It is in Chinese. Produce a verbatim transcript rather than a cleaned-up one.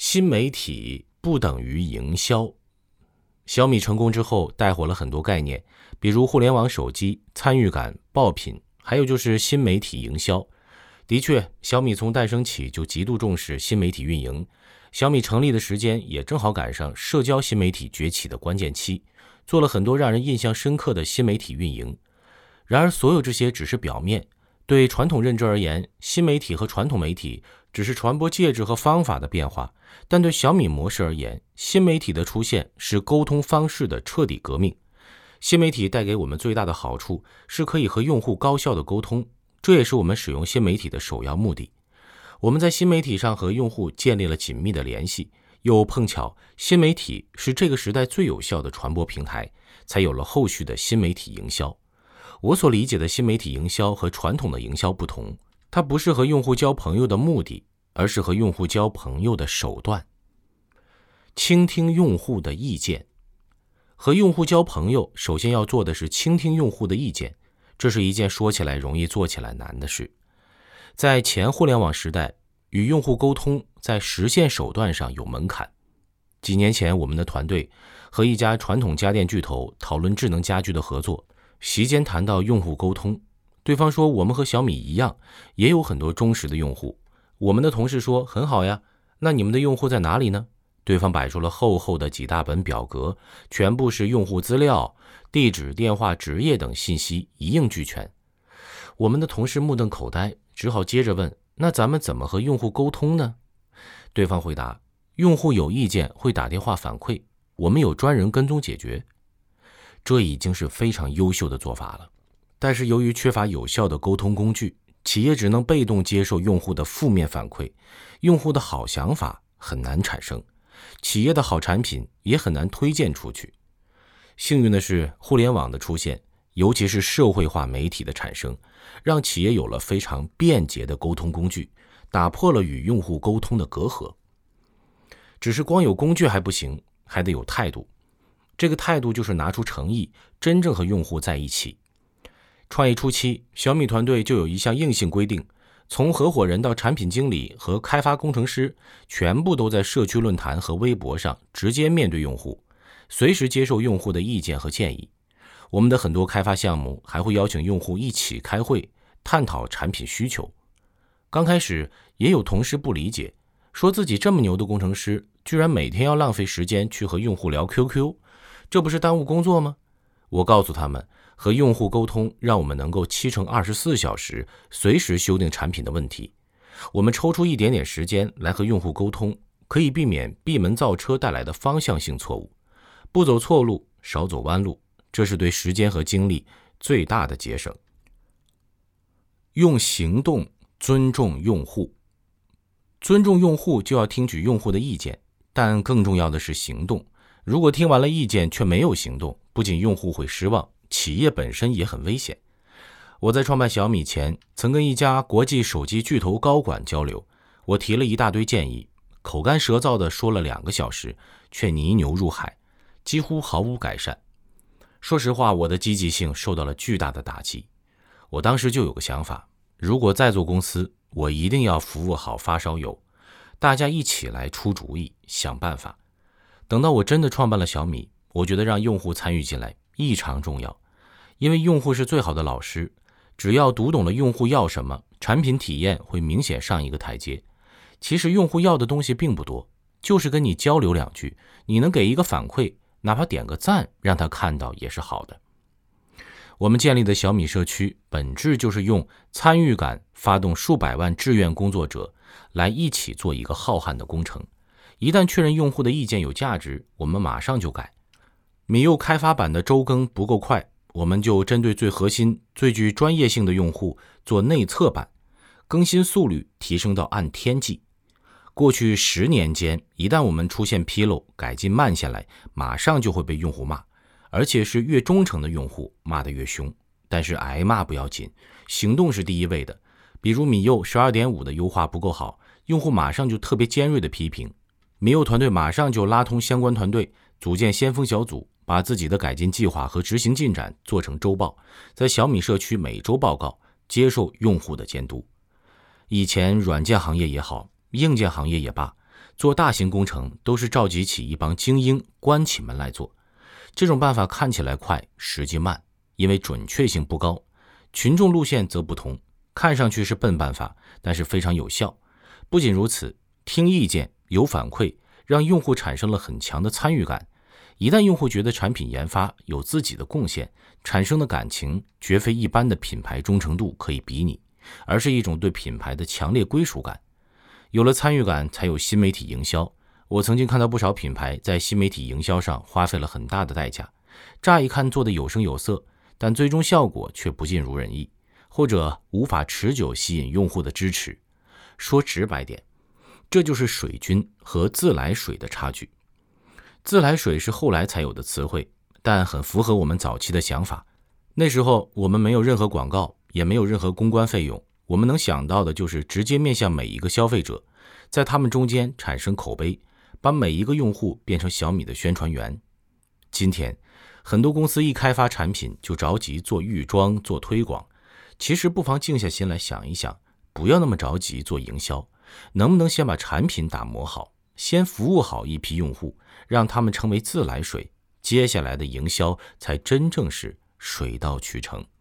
新媒体不等于营销。小米成功之后带火了很多概念，比如互联网手机、参与感、爆品，还有就是新媒体营销。的确，小米从诞生起就极度重视新媒体运营，小米成立的时间也正好赶上社交新媒体崛起的关键期，做了很多让人印象深刻的新媒体运营。然而所有这些只是表面，对传统认知而言，新媒体和传统媒体只是传播介质和方法的变化，但对小米模式而言，新媒体的出现是沟通方式的彻底革命。新媒体带给我们最大的好处是可以和用户高效的沟通，这也是我们使用新媒体的首要目的。我们在新媒体上和用户建立了紧密的联系，又碰巧新媒体是这个时代最有效的传播平台，才有了后续的新媒体营销。我所理解的新媒体营销和传统的营销不同，它不是和用户交朋友的目的，而是和用户交朋友的手段。倾听用户的意见。和用户交朋友，首先要做的是倾听用户的意见，这是一件说起来容易做起来难的事。在前互联网时代，与用户沟通在实现手段上有门槛。几年前，我们的团队和一家传统家电巨头讨论智能家居的合作，席间谈到用户沟通，对方说我们和小米一样，也有很多忠实的用户。我们的同事说很好呀，那你们的用户在哪里呢？对方摆出了厚厚的几大本表格，全部是用户资料、地址、电话、职业等信息，一应俱全。我们的同事目瞪口呆，只好接着问，那咱们怎么和用户沟通呢？对方回答，用户有意见会打电话反馈，我们有专人跟踪解决。这已经是非常优秀的做法了，但是由于缺乏有效的沟通工具，企业只能被动接受用户的负面反馈，用户的好想法很难产生，企业的好产品也很难推荐出去。幸运的是，互联网的出现，尤其是社会化媒体的产生，让企业有了非常便捷的沟通工具，打破了与用户沟通的隔阂。只是光有工具还不行，还得有态度。这个态度就是拿出诚意，真正和用户在一起。创业初期，小米团队就有一项硬性规定，从合伙人到产品经理和开发工程师，全部都在社区论坛和微博上直接面对用户，随时接受用户的意见和建议。我们的很多开发项目还会邀请用户一起开会，探讨产品需求。刚开始也有同事不理解，说自己这么牛的工程师，居然每天要浪费时间去和用户聊 Q Q， 这不是耽误工作吗？我告诉他们，和用户沟通让我们能够七乘二十四小时随时修订产品的问题。我们抽出一点点时间来和用户沟通，可以避免闭门造车带来的方向性错误。不走错路，少走弯路，这是对时间和精力最大的节省。用行动尊重用户。尊重用户就要听取用户的意见，但更重要的是行动。如果听完了意见却没有行动，不仅用户会失望，企业本身也很危险。我在创办小米前，曾跟一家国际手机巨头高管交流，我提了一大堆建议，口干舌燥地说了两个小时，却泥牛入海，几乎毫无改善。说实话，我的积极性受到了巨大的打击。我当时就有个想法，如果再做公司，我一定要服务好发烧友，大家一起来出主意，想办法。等到我真的创办了小米，我觉得让用户参与进来异常重要，因为用户是最好的老师，只要读懂了用户要什么，产品体验会明显上一个台阶。其实用户要的东西并不多，就是跟你交流两句，你能给一个反馈，哪怕点个赞，让他看到也是好的。我们建立的小米社区本质就是用参与感发动数百万志愿工作者来一起做一个浩瀚的工程。一旦确认用户的意见有价值，我们马上就改。米柚开发版的周更不够快，我们就针对最核心、最具专业性的用户做内测版，更新速率提升到按天计。过去十年间，一旦我们出现纰漏，改进慢下来，马上就会被用户骂，而且是越忠诚的用户骂得越凶。但是挨骂不要紧，行动是第一位的。比如米柚 十二点五 的优化不够好，用户马上就特别尖锐的批评，米柚团队马上就拉通相关团队，组建先锋小组，把自己的改进计划和执行进展做成周报，在小米社区每周报告，接受用户的监督。以前软件行业也好，硬件行业也罢， 做大型工程都是召集起一帮精英关起门来做。这种办法看起来快，实际慢，因为准确性不高。群众路线则不同，看上去是笨办法，但是非常有效。不仅如此，听意见、有反馈，让用户产生了很强的参与感。一旦用户觉得产品研发有自己的贡献，产生的感情绝非一般的品牌忠诚度可以比拟，而是一种对品牌的强烈归属感。有了参与感，才有新媒体营销。我曾经看到不少品牌在新媒体营销上花费了很大的代价，乍一看做得有声有色，但最终效果却不尽如人意，或者无法持久吸引用户的支持。说直白点，这就是水军和自来水的差距。自来水是后来才有的词汇，但很符合我们早期的想法。那时候我们没有任何广告，也没有任何公关费用，我们能想到的就是直接面向每一个消费者，在他们中间产生口碑，把每一个用户变成小米的宣传员。今天很多公司一开发产品就着急做预装做推广，其实不妨静下心来想一想，不要那么着急做营销，能不能先把产品打磨好，先服务好一批用户，让他们成为自来水，接下来的营销才真正是水到渠成。